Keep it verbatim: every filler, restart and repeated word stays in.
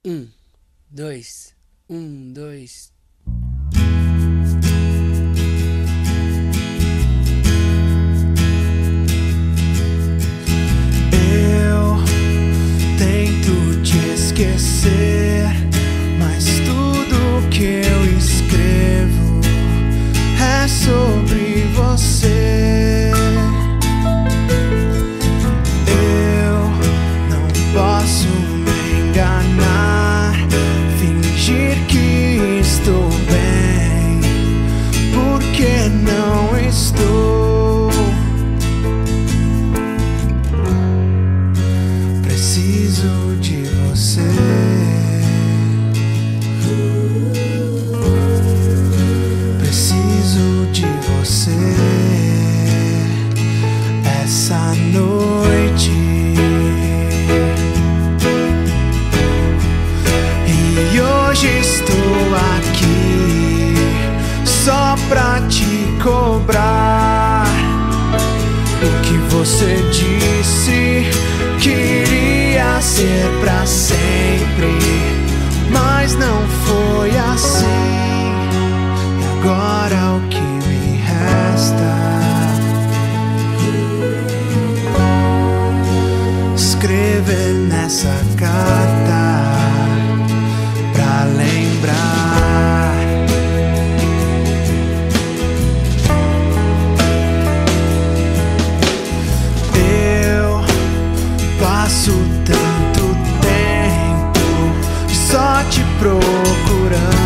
Um, dois, um, dois. Eu tento te esquecer, mas tudo que eu escrevo é sobre você. Eu não posso me enganar, fingir que estou bem, porque não estou. Preciso de você. Preciso de você essa noite. E hoje estou aqui só pra te cobrar o que você disse que iria ser pra sempre, mas não foi assim. E agora o que me resta? Escrever nessa carta pra lembrar. Eu passo tanto tempo só te procurando.